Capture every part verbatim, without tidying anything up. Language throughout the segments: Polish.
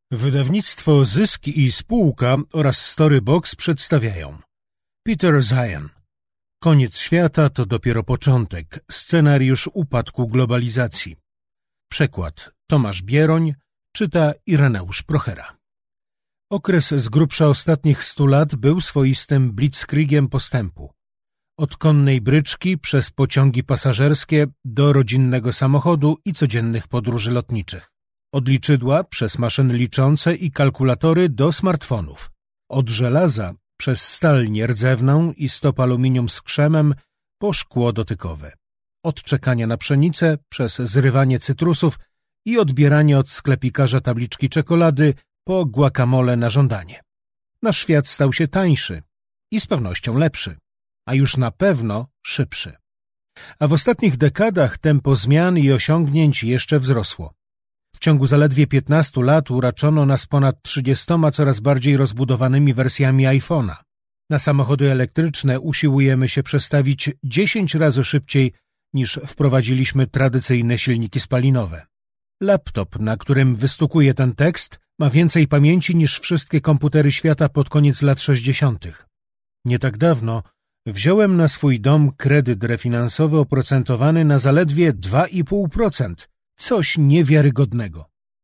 Wydawnictwo Zysk i Spółka oraz Storybox przedstawiają Peter Zeihan. Koniec świata to dopiero początek. Scenariusz upadku globalizacji. Przekład Tomasz Bieroń, czyta Ireneusz Prochera. Okres z grubsza ostatnich stu lat był swoistym blitzkriegiem postępu. Od konnej bryczki przez pociągi pasażerskie do rodzinnego samochodu i codziennych podróży lotniczych. Od liczydła przez maszyny liczące i kalkulatory do smartfonów. Od żelaza przez stal nierdzewną i stop aluminium z krzemem po szkło dotykowe. Od czekania na pszenicę przez zrywanie cytrusów i odbieranie od sklepikarza tabliczki czekolady po guacamole na żądanie. Nasz świat stał się tańszy i z pewnością lepszy, a już na pewno szybszy. A w ostatnich dekadach tempo zmian i osiągnięć jeszcze wzrosło. W ciągu zaledwie piętnastu lat uraczono nas ponad trzydziestoma coraz bardziej rozbudowanymi wersjami iPhone'a. Na samochody elektryczne usiłujemy się przestawić dziesięć razy szybciej niż wprowadziliśmy tradycyjne silniki spalinowe. Laptop, na którym wystukuję ten tekst, ma więcej pamięci niż wszystkie komputery świata pod koniec lat sześćdziesiątych. Nie tak dawno wziąłem na swój dom kredyt refinansowy oprocentowany na zaledwie dwa i pół procent. Coś niewiarygodnego.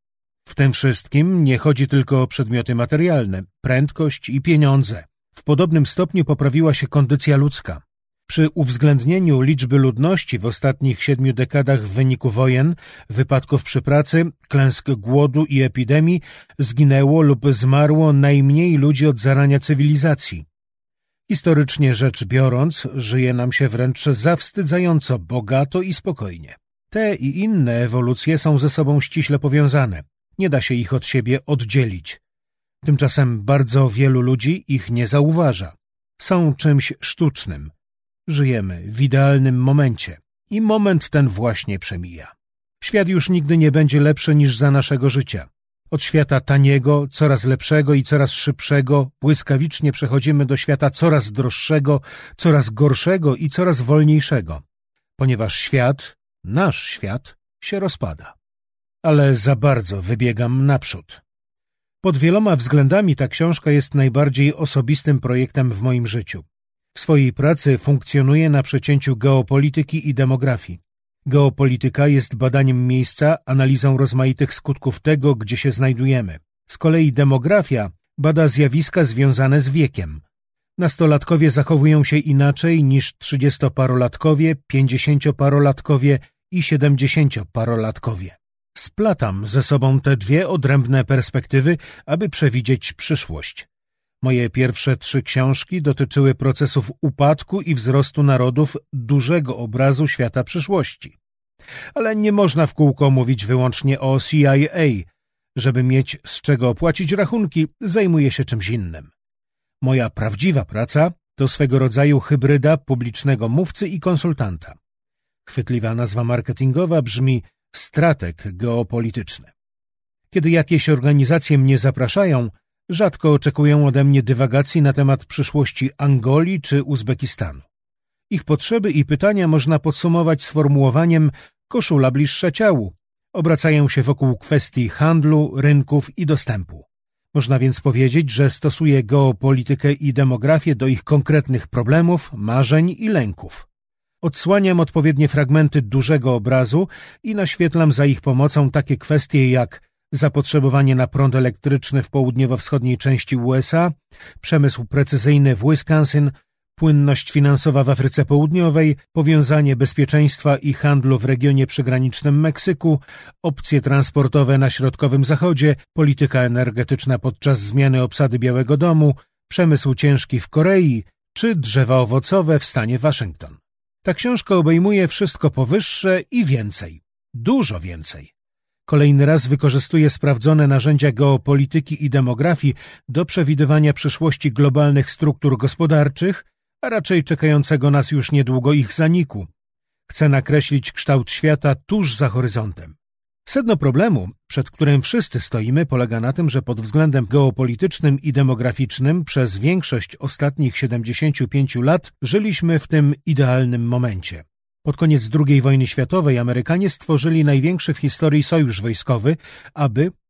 W tym wszystkim nie chodzi tylko o przedmioty materialne, prędkość i pieniądze. W podobnym stopniu poprawiła się kondycja ludzka. Przy uwzględnieniu liczby ludności w ostatnich siedmiu dekadach w wyniku wojen, wypadków przy pracy, klęsk głodu i epidemii zginęło lub zmarło najmniej ludzi od zarania cywilizacji. Historycznie rzecz biorąc, żyje nam się wręcz zawstydzająco bogato i spokojnie. Te i inne ewolucje są ze sobą ściśle powiązane. Nie da się ich od siebie oddzielić. Tymczasem bardzo wielu ludzi ich nie zauważa. Są czymś sztucznym. Żyjemy w idealnym momencie i moment ten właśnie przemija. Świat już nigdy nie będzie lepszy niż za naszego życia. Od świata taniego, coraz lepszego i coraz szybszego błyskawicznie przechodzimy do świata coraz droższego, coraz gorszego i coraz wolniejszego. Ponieważ świat, nasz świat, się rozpada. Ale za bardzo wybiegam naprzód. Pod wieloma względami ta książka jest najbardziej osobistym projektem w moim życiu. W swojej pracy funkcjonuję na przecięciu geopolityki i demografii. Geopolityka jest badaniem miejsca, analizą rozmaitych skutków tego, gdzie się znajdujemy. Z kolei demografia bada zjawiska związane z wiekiem. Nastolatkowie zachowują się inaczej niż trzydziestoparolatkowie, pięćdziesięcioparolatkowie i siedemdziesięcioparolatkowie. Splatam ze sobą te dwie odrębne perspektywy, aby przewidzieć przyszłość. Moje pierwsze trzy książki dotyczyły procesów upadku i wzrostu narodów dużego obrazu świata przyszłości. Ale nie można w kółko mówić wyłącznie o C I A. Żeby mieć z czego opłacić rachunki, zajmuję się czymś innym. Moja prawdziwa praca to swego rodzaju hybryda publicznego mówcy i konsultanta. Chwytliwa nazwa marketingowa brzmi strateg geopolityczny. Kiedy jakieś organizacje mnie zapraszają, rzadko oczekują ode mnie dywagacji na temat przyszłości Angolii czy Uzbekistanu. Ich potrzeby i pytania można podsumować sformułowaniem koszula bliższa ciału. Obracają się wokół kwestii handlu, rynków i dostępu. Można więc powiedzieć, że stosuję geopolitykę i demografię do ich konkretnych problemów, marzeń i lęków. Odsłaniam odpowiednie fragmenty dużego obrazu i naświetlam za ich pomocą takie kwestie jak zapotrzebowanie na prąd elektryczny w południowo-wschodniej części U S A, przemysł precyzyjny w Wisconsin, płynność finansowa w Afryce Południowej, powiązanie bezpieczeństwa i handlu w regionie przygranicznym Meksyku, opcje transportowe na Środkowym Zachodzie, polityka energetyczna podczas zmiany obsady Białego Domu, przemysł ciężki w Korei czy drzewa owocowe w stanie Waszyngton. Ta książka obejmuje wszystko powyższe i więcej. Dużo więcej. Kolejny raz wykorzystuję sprawdzone narzędzia geopolityki i demografii do przewidywania przyszłości globalnych struktur gospodarczych, a raczej czekającego nas już niedługo ich zaniku. Chcę nakreślić kształt świata tuż za horyzontem. Sedno problemu, przed którym wszyscy stoimy, polega na tym, że pod względem geopolitycznym i demograficznym przez większość ostatnich siedemdziesięciu pięciu lat żyliśmy w tym idealnym momencie. Pod koniec drugiej wojny światowej Amerykanie stworzyli największy w historii sojusz wojskowy, aby,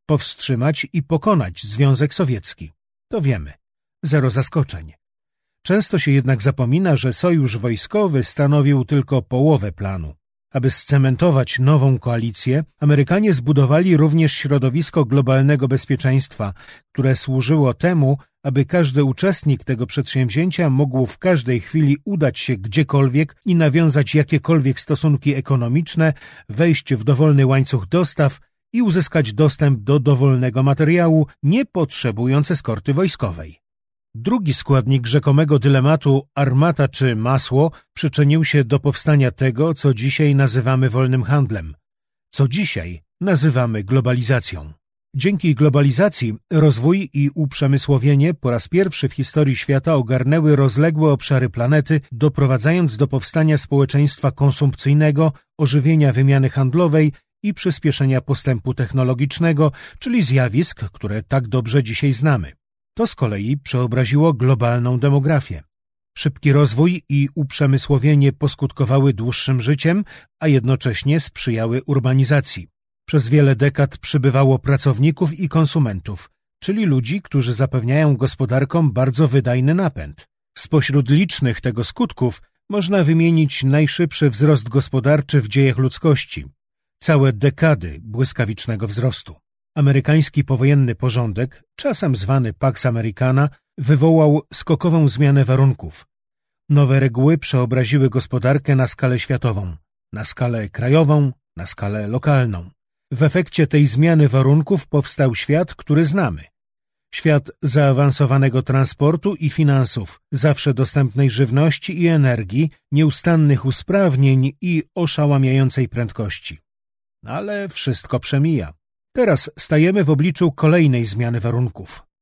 powstrzymać i pokonać Związek Sowiecki. To wiemy. Zero zaskoczeń. Często się jednak zapomina, że sojusz wojskowy stanowił tylko połowę planu. Aby scementować nową koalicję, Amerykanie zbudowali również środowisko globalnego bezpieczeństwa, które służyło temu, aby każdy uczestnik tego przedsięwzięcia mógł w każdej chwili udać się gdziekolwiek i nawiązać jakiekolwiek stosunki ekonomiczne, wejść w dowolny łańcuch dostaw i uzyskać dostęp do dowolnego materiału, nie potrzebując eskorty wojskowej. Drugi składnik rzekomego dylematu armata czy masło przyczynił się do powstania tego, co dzisiaj nazywamy wolnym handlem, co dzisiaj nazywamy globalizacją. Dzięki globalizacji rozwój i uprzemysłowienie po raz pierwszy w historii świata ogarnęły rozległe obszary planety, doprowadzając do powstania społeczeństwa konsumpcyjnego, ożywienia wymiany handlowej i przyspieszenia postępu technologicznego, czyli zjawisk, które tak dobrze dzisiaj znamy. To z kolei przeobraziło globalną demografię. Szybki rozwój i uprzemysłowienie poskutkowały dłuższym życiem, a jednocześnie sprzyjały urbanizacji. Przez wiele dekad przybywało pracowników i konsumentów, czyli ludzi, którzy zapewniają gospodarkom bardzo wydajny napęd. Spośród licznych tego skutków można wymienić najszybszy wzrost gospodarczy w dziejach ludzkości. Całe dekady błyskawicznego wzrostu. Amerykański powojenny porządek, czasem zwany Pax Americana, wywołał skokową zmianę warunków. Nowe reguły przeobraziły gospodarkę na skalę światową, na skalę krajową, na skalę lokalną. W efekcie tej zmiany warunków powstał świat, który znamy. Świat zaawansowanego transportu i finansów, zawsze dostępnej żywności i energii, nieustannych usprawnień i oszałamiającej prędkości. Ale wszystko przemija. Teraz stajemy w obliczu kolejnej zmiany warunków.